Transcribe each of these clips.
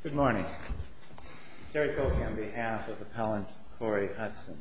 Good morning. Terry Koch on behalf of Appellant Corey Hudson.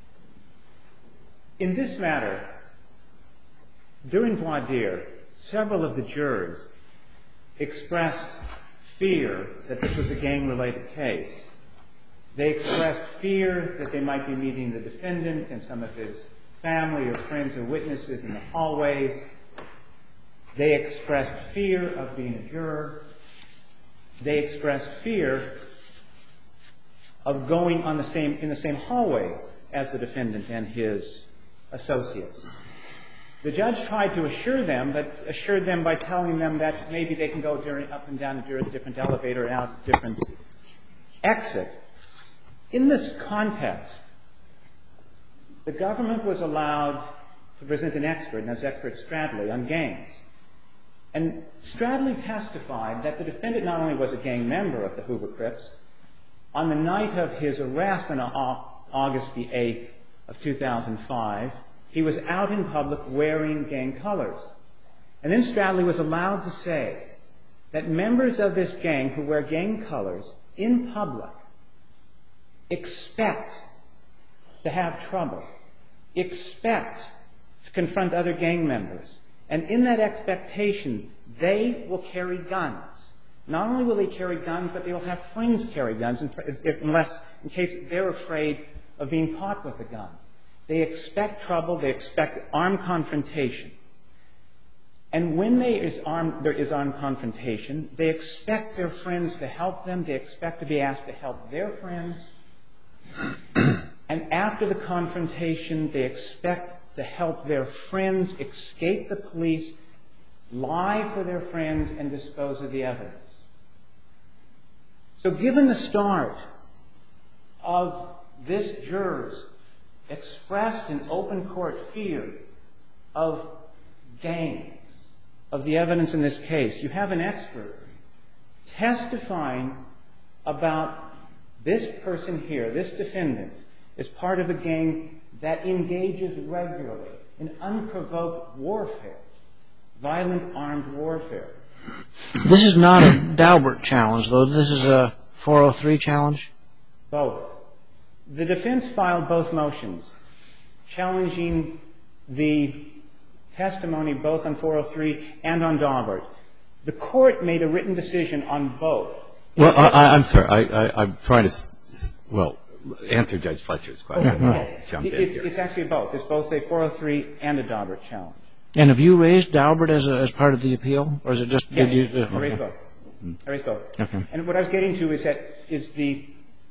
In this matter, during voir dire, several of the jurors expressed fear that this was a gang-related case. They expressed fear that they might be meeting the defendant and some of his family or friends or witnesses in the hallways. They expressed fear of being a juror. They expressed fear of going in the same hallway as the defendant and his associates. The judge tried to assure them, but assured them by telling them that maybe they can go up and down a different elevator and out a different exit. In this context, the government was allowed to present an expert, and that's expert Stradley, on gangs. And Stradley testified that the defendant not only was a gang member of the Hoover Crips, on the night of his arrest on August the 8th of 2005, he was out in public wearing gang colors. And then Stradley was allowed to say that members of this gang who wear gang colors in public expect to have trouble, expect to confront other gang members. And in that expectation, they will carry guns. Not only will they carry guns, but they will have friends carry guns in case they're afraid of being caught with a gun. They expect trouble. They expect armed confrontation. And when there is armed confrontation, they expect their friends to help them. They expect to be asked to help their friends. And after the confrontation, they expect to help their friends escape the police, lie for their friends, and dispose of the evidence. So given the start of this juror's expressed in open court fear of gangs, of the evidence in this case, you have an expert testifying about this person here, this defendant, is part of a gang that engages regularly in unprovoked warfare, violent armed warfare. This is not a Daubert challenge, though. This is a 403 challenge? Both. The defense filed both motions, challenging the testimony both on 403 and on Daubert. The court made a written decision on both. Well, I'm sorry. I'm trying to, answer Judge Fletcher's question. It's actually both. It's both a 403 and a Daubert challenge. And have you raised Daubert as part of the appeal? Or is it just... Yes, I raised both. I raised both. Okay. And what I was getting to is the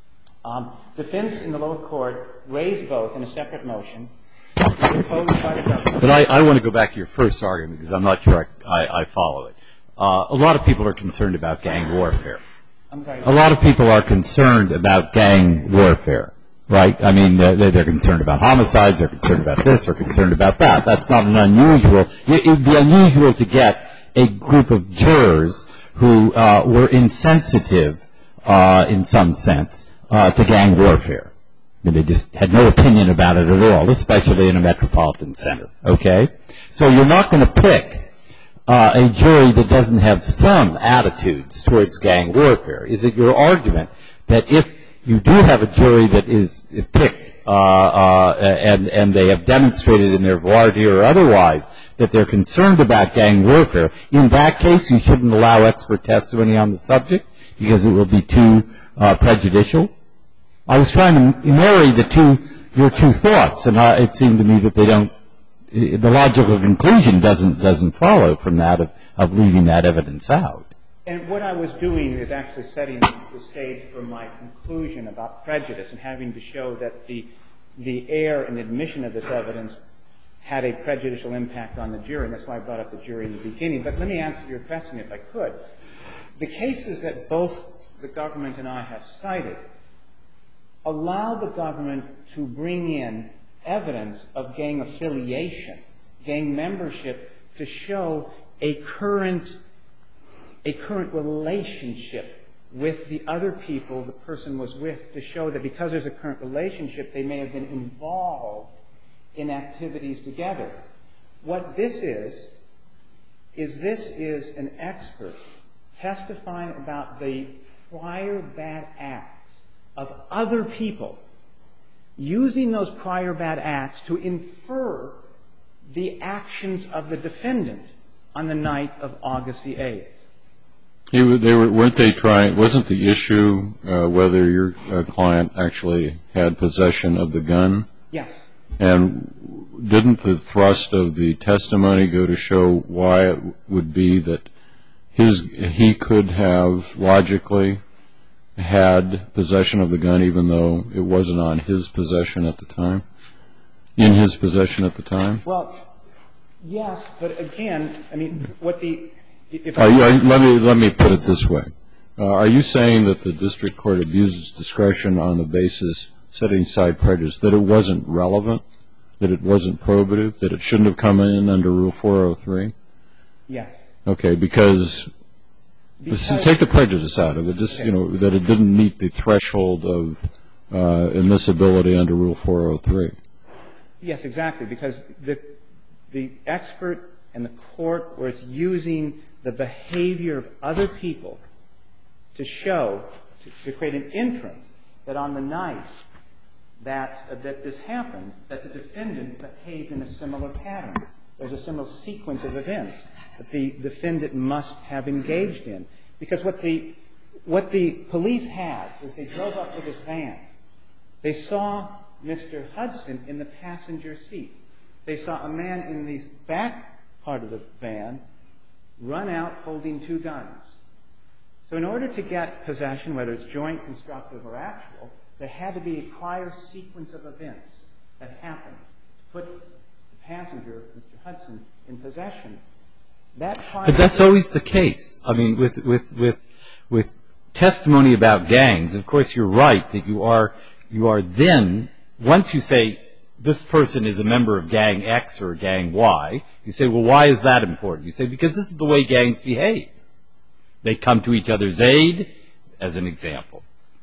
defense in the lower court raised both in a separate motion, opposed by the government. But I want to go back to your first argument because I'm not sure I follow it. A lot of people are concerned about gang warfare. I'm sorry. A lot of people are concerned about gang warfare, right? I mean, they're concerned about homicides, they're concerned about this, they're concerned about that. That's not an unusual. It would be unusual to get a group of jurors who were insensitive, in some sense, to gang warfare. I mean, they just had no opinion about it at all, especially in a metropolitan center, okay? So you're not going to pick a jury that doesn't have some attitudes towards gang warfare. Is it your argument that if you do have a jury that is picked and they have demonstrated in their voir dire or otherwise that they're concerned about gang warfare, in that case you shouldn't allow expert testimony on the subject because it will be too prejudicial? I was trying to marry your two thoughts, and it seemed to me that they don't. The logical conclusion doesn't follow from that of leaving that evidence out. And what I was doing is actually setting the stage for my conclusion about prejudice and having to show that the error and admission of this evidence had a prejudicial impact on the jury, and that's why I brought up the jury in the beginning. But let me answer your question if I could. The cases that both the government and I have cited allow the government to bring in evidence of gang affiliation, gang membership, to show a current relationship with the other people the person was with, to show that because there's a current relationship, they may have been involved in activities together. What this is this is an expert testifying about the prior bad acts of other people, using those prior bad acts to infer the actions of the defendant on the night of August the 8th. Weren't they trying? Wasn't the issue whether your client actually had possession of the gun? Yes. And didn't the thrust of the testimony go to show why it would be that he could have logically had possession of the gun even though it wasn't on his possession at the time? In his possession at the time? Well, yes, but again, I mean, what the... Let me put it this way. Are you saying that the district court abuses discretion on the basis, setting aside prejudice, that it wasn't relevant, that it wasn't probative, that it shouldn't have come in under Rule 403? Yes. Okay, because take the prejudice out of it, just, that it didn't meet the threshold of admissibility under Rule 403. Yes, exactly, because the expert and the court was using the behavior of other people to show, to create an inference that on the night that this happened, that the defendant behaved in a similar pattern. There's a similar sequence of events that the defendant must have engaged in. Because what the police had was they drove up with his van. They saw Mr. Hudson in the passenger seat. They saw a man in the back part of the van run out holding two guns. So in order to get possession, whether it's joint, constructive, or actual, there had to be a prior sequence of events that happened to put the passenger, Mr. Hudson, in possession. But that's always the case. I mean, with testimony about gangs, of course you're right that you are then, once you say this person is a member of Gang X or Gang Y, you say, well, why is that important? You say, because this is the way gangs behave. They come to each other's aid, as an example.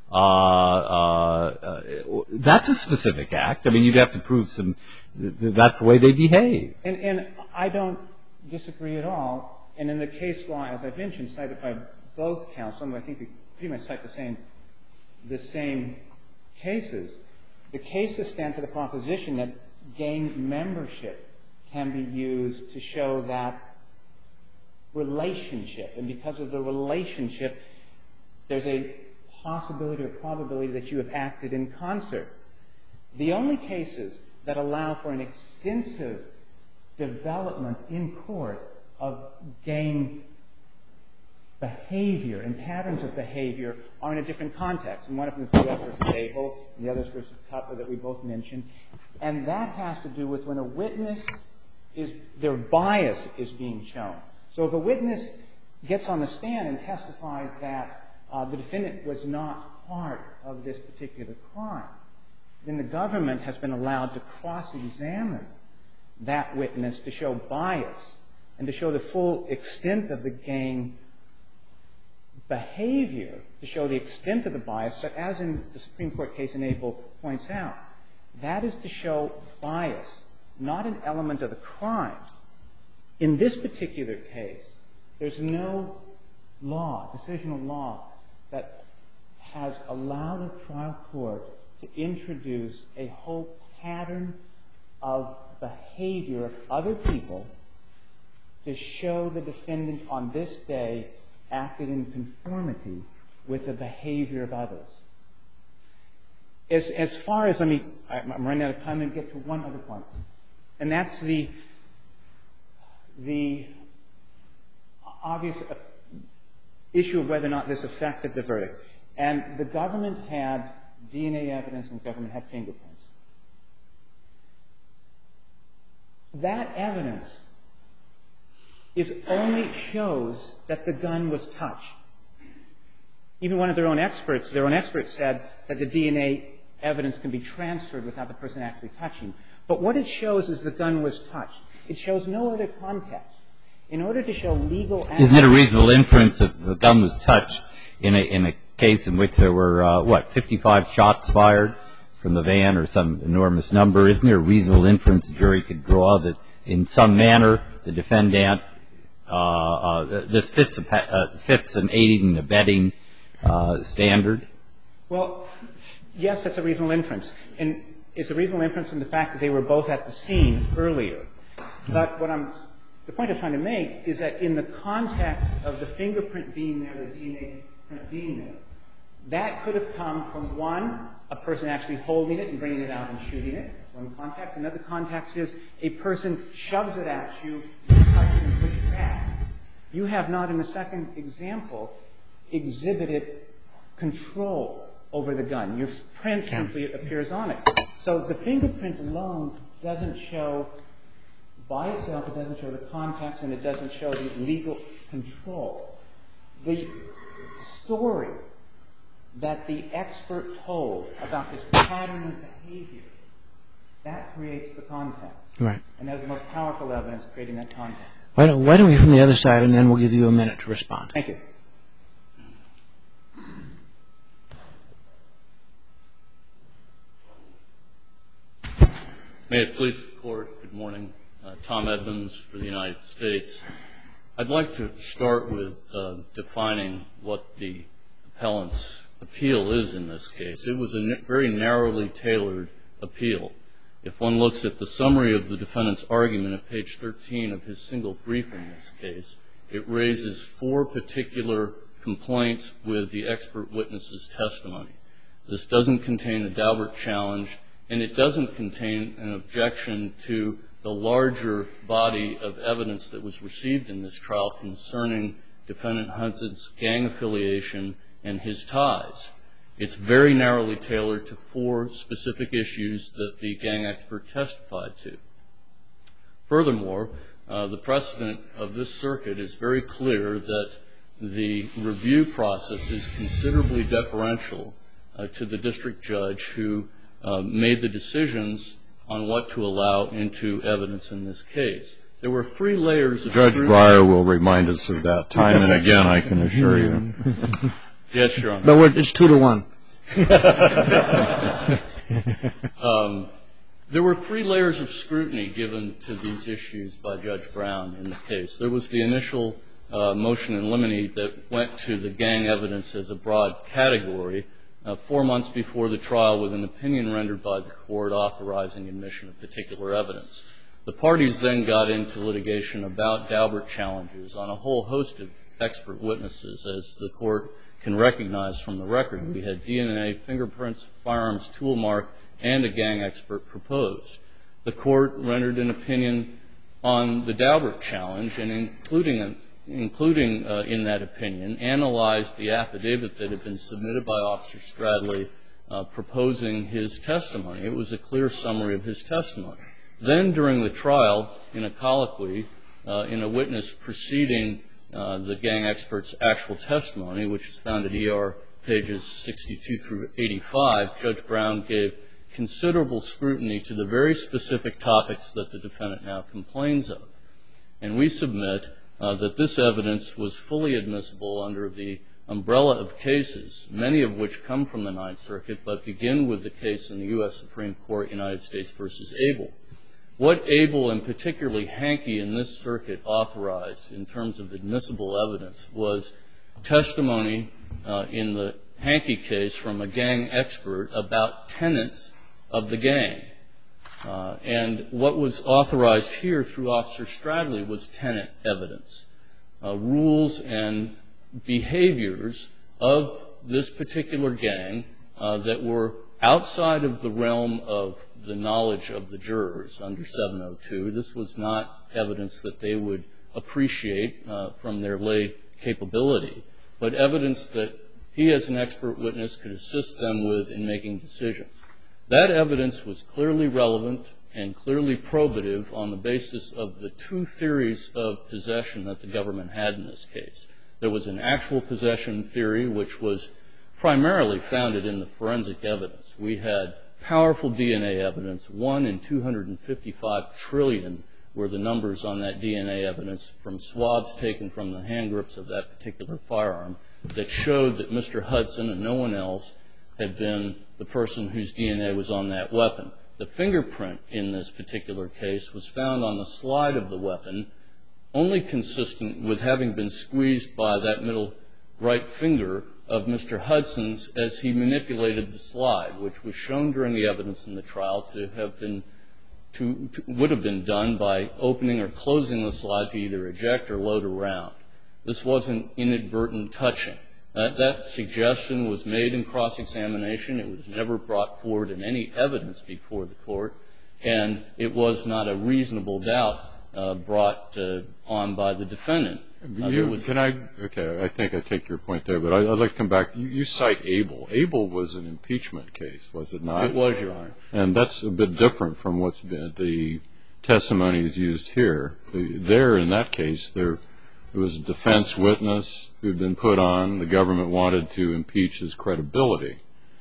That's a specific act. I mean, you'd have to prove that's the way they behave. And I don't disagree at all. And in the case law, as I've mentioned, cited by both counsel, and I think we pretty much cite the same cases, the cases stand for the proposition that gang membership can be used to show that relationship. And because of the relationship, there's a possibility or probability that you have acted in concert. The only cases that allow for an extensive development in court of gang behavior and patterns of behavior are in a different context. And one of them is the U.S. versus Abel, and the other is versus Cutler that we both mentioned. And that has to do with when a witness their bias is being shown. So if a witness gets on the stand and testifies that the defendant was not part of this particular crime, then the government has been allowed to cross-examine that witness to show bias and to show the full extent of the gang behavior, to show the extent of the bias. But as in the Supreme Court case in Abel points out, that is to show bias, not an element of the crime. In this particular case, there's no law, decisional law, that has allowed a trial court to introduce a whole pattern of behavior of other people to show the defendant on this day acted in conformity with the behavior of others. As far as, I'm running out of time, and get to one other point. And that's the obvious issue of whether or not this affected the verdict. And the government had DNA evidence and the government had fingerprints. That evidence only shows that the gun was touched. Even one of their own experts said that the DNA evidence can be transferred without the person actually touching. But what it shows is the gun was touched. It shows no other context. In order to show legal action... Isn't it a reasonable inference that the gun was touched in a case in which there were, 55 shots fired from the van or some enormous number? Isn't there a reasonable inference the jury could draw that in some manner the defendant, this fits an aiding and abetting standard? Well, yes, that's a reasonable inference. And it's a reasonable inference from the fact that they were both at the scene earlier. But the point I'm trying to make is that in the context of the fingerprint being there, the DNA print being there, that could have come from, one, a person actually holding it and bringing it out and shooting it. One context. Another context is a person shoves it at you, you touch it and push it back. You have not, in the second example, exhibited control over the gun. Your print simply appears on it. So the fingerprint alone doesn't show, by itself, it doesn't show the context and it doesn't show the legal control. The story that the expert told about this pattern of behavior, that creates the context. Right. And that is the most powerful evidence creating that context. Why don't we from the other side, and then we'll give you a minute to respond. Thank you. May it please the Court, good morning. Tom Edmonds for the United States. I'd like to start with defining what the appellant's appeal is in this case. It was a very narrowly tailored appeal. If one looks at the summary of the defendant's argument at page 13 of his single brief in this case, it raises 4 particular complaints with the expert witness's testimony. This doesn't contain a Daubert challenge, and it doesn't contain an objection to the larger body of evidence that was received in this trial concerning Defendant Hudson's gang affiliation and his ties. It's very narrowly tailored to 4 specific issues that the gang expert testified to. Furthermore, the precedent of this circuit is very clear that the review process is considerably deferential to the district judge who made the decisions on what to allow into evidence in this case. There were 3 layers of Judge Breyer will remind us of that time and again, I can assure you. Yes, Your Honor. But it's 2-1. There were 3 layers of scrutiny given to these issues by Judge Brown in the case. There was the initial motion in limine that went to the gang evidence as a broad category 4 months before the trial with an opinion rendered by the court authorizing admission of particular evidence. The parties then got into litigation about Daubert challenges on a whole host of expert witnesses, as the court can recognize from the record. We had DNA, fingerprints, firearms, tool mark, and a gang expert proposed. The court rendered an opinion on the Daubert challenge, and including in that opinion, analyzed the affidavit that had been submitted by Officer Stradley proposing his testimony. It was a clear summary of his testimony. Then during the trial, in a colloquy, in a witness preceding the gang expert's actual testimony, which is found at ER pages 62 through 85, Judge Brown gave considerable scrutiny to the very specific topics that the defendant now complains of. And we submit that this evidence was fully admissible under the umbrella of cases, many of which come from the Ninth Circuit, but begin with the case in the U.S. Supreme Court, United States v. Abel. What Abel, and particularly Hankey in this circuit, authorized in terms of admissible evidence was testimony in the Hankey case from a gang expert about tenets of the gang. And what was authorized here through Officer Stradley was tenet evidence, rules and behaviors of this particular gang that were outside of the realm of the knowledge of the jurors under 702. This was not evidence that they would appreciate from their lay capability, but evidence that he as an expert witness could assist them with in making decisions. That evidence was clearly relevant and clearly probative on the basis of the 2 theories of possession that the government had in this case. There was an actual possession theory, which was primarily founded in the forensic evidence. We had powerful DNA evidence. 1 in 255 trillion were the numbers on that DNA evidence from swabs taken from the hand grips of that particular firearm that showed that Mr. Hudson and no one else had been the person whose DNA was on that weapon. The fingerprint in this particular case was found on the slide of the weapon, only consistent with having been squeezed by that middle right finger of Mr. Hudson's as he manipulated the slide, which was shown during the evidence in the trial to have been would have been done by opening or closing the slide to either eject or load around. This wasn't inadvertent touching. That suggestion was made in cross-examination. It was never brought forward in any evidence before the court, and it was not a reasonable doubt brought on by the defendant. I think I take your point there, but I'd like to come back. You cite Abel. Abel was an impeachment case, was it not? It was, Your Honor. And that's a bit different from what's been the testimony is used here. There, in that case, there was a defense witness who had been put on. The government wanted to impeach his credibility,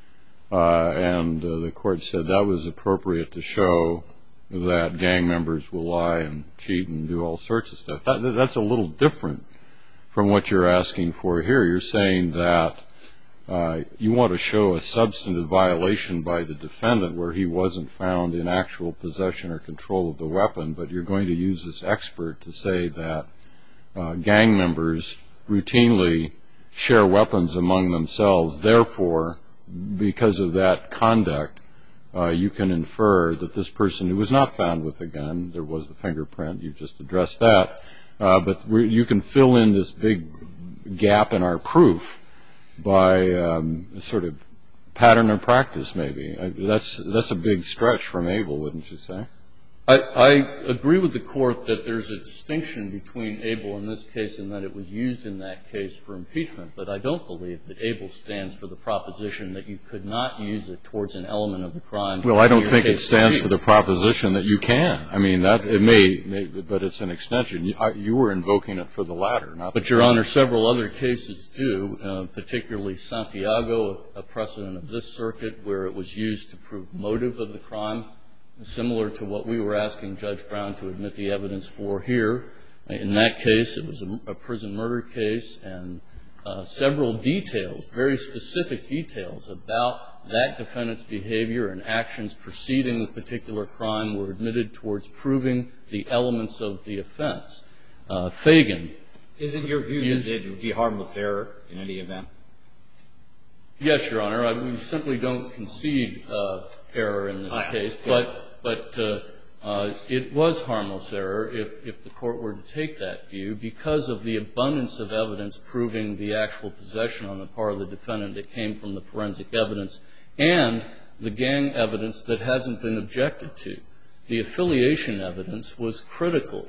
and the court said that was appropriate to show that gang members will lie and cheat and do all sorts of stuff. That's a little different from what you're asking for here. You're saying that you want to show a substantive violation by the defendant where he wasn't found in actual possession or control of the weapon, but you're going to use this expert to say that gang members routinely share weapons among themselves. Therefore, because of that conduct, you can infer that this person who was not found with a gun, there was the fingerprint, you just addressed that, but you can fill in this big gap in our proof by sort of pattern of practice, maybe. That's a big stretch from Abel, wouldn't you say? I agree with the court that there's a distinction between Abel in this case and that it was used in that case for impeachment, but I don't believe that Abel stands for the proposition that you could not use it towards an element of the crime. Well, I don't think it stands for the proposition that you can. I mean, it may, but it's an extension. You were invoking it for the latter, not the But, Your Honor, several other cases do, particularly Santiago, a precedent of this circuit, where it was used to prove motive of the crime, similar to what we were asking Judge Brown to admit the evidence for here. In that case, it was a prison murder case, and several details, very specific details about that defendant's behavior and actions preceding the particular crime were admitted towards proving the elements of the offense. Fagan. Is it your view that it would be harmless error in any event? Yes, Your Honor. We simply don't concede error in this case, but it was harmless error if the court were to take that view because of the abundance of evidence proving the actual possession on the part of the defendant that came from the forensic evidence and the gang evidence that hasn't been objected to. The affiliation evidence was critical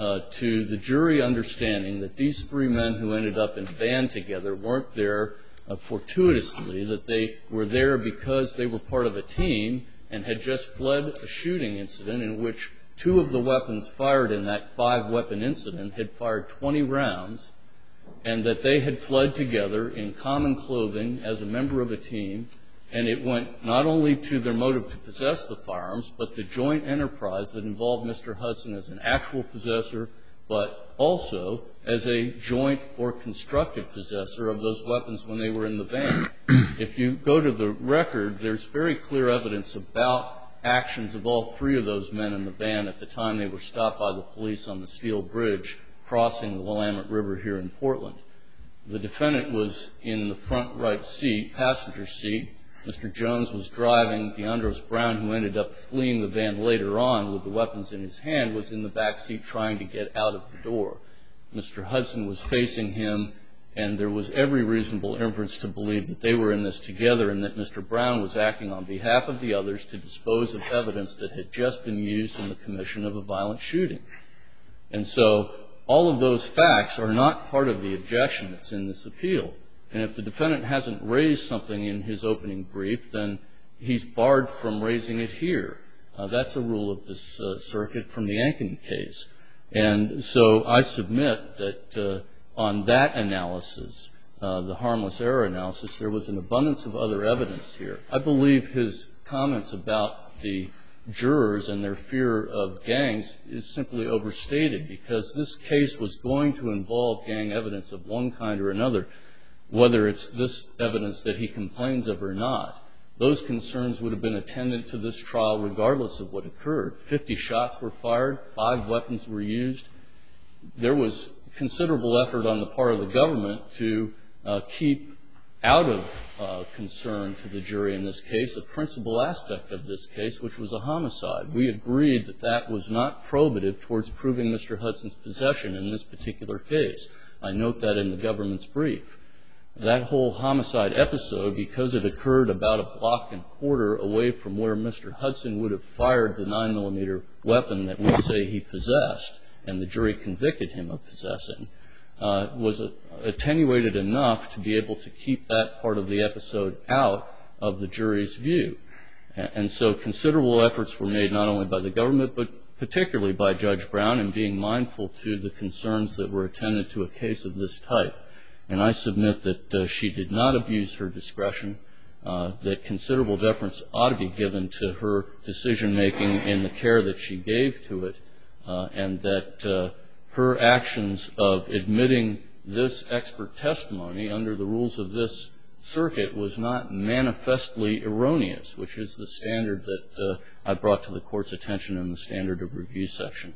to the jury understanding that these three men who ended up in a van together weren't there fortuitously, that they were there because they were part of a team and had just fled a shooting incident in which two of the weapons fired in that 5-weapon incident had fired 20 rounds, and that they had fled together in common clothing as a member of a team, and it went not only to their motive to possess the firearms, but the joint enterprise that involved Mr. Hudson as an actual possessor, but also as a joint or constructive possessor of those weapons when they were in the van. If you go to the record, there's very clear evidence about actions of all three of those men in the van at the time they were stopped by the police on the Steel Bridge crossing the Willamette River here in Portland. The defendant was in the front right seat, passenger seat. Mr. Jones was driving. DeAndros Brown, who ended up fleeing the van later on with the weapons in his hand, was in the back seat trying to get out of the door. Mr. Hudson was facing him, and there was every reasonable inference to believe that they were in this together and that Mr. Brown was acting on behalf of the others to dispose of evidence that had just been used in the commission of a violent shooting. And so all of those facts are not part of the objection that's in this appeal. And if the defendant hasn't raised something in his opening brief, then he's barred from raising it here. That's a rule of this circuit from the Ankeny case. And so I submit that on that analysis, the harmless error analysis, there was an abundance of other evidence here. I believe his comments about the jurors and their fear of gangs is simply overstated because this case was going to involve gang evidence of one kind or another, whether it's this evidence that he complains of or not. Those concerns would have been attendant to this trial regardless of what occurred. 50 shots were fired. 5 weapons were used. There was considerable effort on the part of the government to keep out of concern to the jury in this case the principal aspect of this case, which was a homicide. We agreed that that was not probative towards proving Mr. Hudson's possession in this particular case. I note that in the government's brief. That whole homicide episode, because it occurred about a block and a quarter away from where Mr. Hudson would have fired the 9mm weapon that we say he possessed, and the jury convicted him of possessing, was attenuated enough to be able to keep that part of the episode out of the jury's view. And so considerable efforts were made not only by the government, but particularly by Judge Brown in being mindful to the concerns that were attended to a case of this type. And I submit that she did not abuse her discretion, that considerable deference ought to be given to her decision-making in the care that she gave to it, and that her actions of admitting this expert testimony under the rules of this circuit was not manifestly erroneous, which is the standard that I brought to the Court's attention in the standard of review section.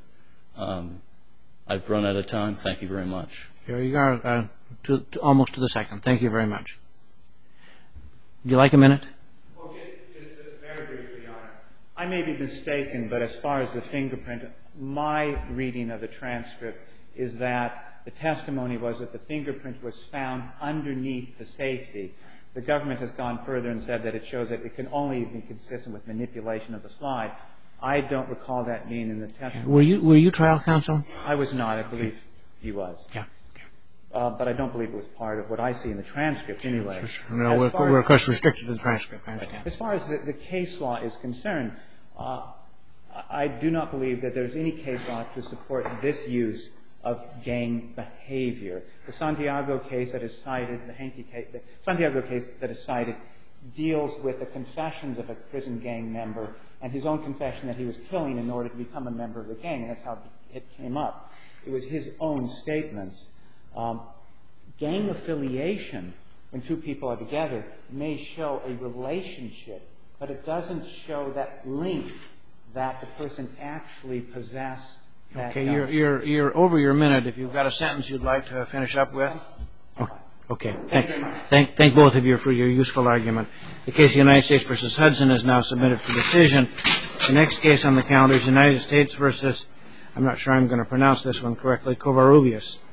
I've run out of time. Thank you very much. Here you are, almost to the second. Thank you very much. Would you like a minute? Okay, just very briefly, Your Honor. I may be mistaken, but as far as the fingerprint, my reading of the transcript is that the testimony was that the fingerprint was found underneath the safety. The government has gone further and said that it shows that it can only be consistent with manipulation of the slide. I don't recall that being in the testimony. Were you trial counsel? I was not. I believe he was. Yeah. But I don't believe it was part of what I see in the transcript anyway. No, we're of course restricted to the transcript, I understand. As far as the case law is concerned, I do not believe that there's any case law to support this use of gang behavior. The Santiago case that is cited, the Santiago case that is cited, deals with the confessions of a prison gang member and his own confession that he was killing in order to become a member of the gang, and that's how it came up. It was his own statements. Gang affiliation, when two people are together, may show a relationship, but it doesn't show that link that the person actually possessed that gun. Okay, you're over your minute. If you've got a sentence you'd like to finish up with. Okay. Thank both of you for your useful argument. The case of United States v. Hudson is now submitted for decision. The next case on the calendar is United States v. I'm not sure I'm going to pronounce this one correctly, Covarrubias.